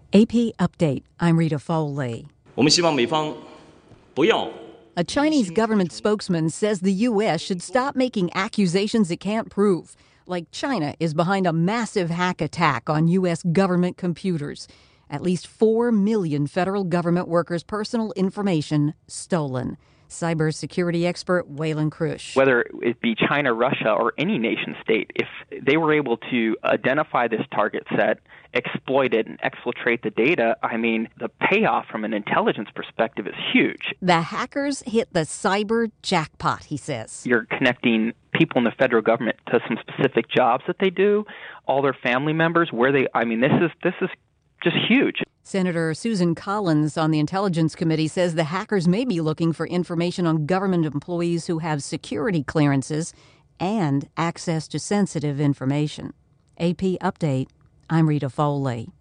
AP Update. I'm Rita Foley. 我们希望美方不要 A Chinese government spokesman says the U.S. should stop making accusations it can't prove, like China is behind a massive hack attack on U.S. government computers. At least 4 million federal government workers' personal information stolen. Cybersecurity expert Waylon Krush. Whether it be China, Russia, or any nation state, if they were able to identify this target set, exploit it, and exfiltrate the data, I mean, the payoff from an intelligence perspective is huge. The hackers hit the cyber jackpot, he says. You're connecting people in the federal government to some specific jobs that they do, all their family members, this is just huge. Senator Susan Collins on the Intelligence Committee says the hackers may be looking for information on government employees who have security clearances and access to sensitive information. AP Update. I'm Rita Foley.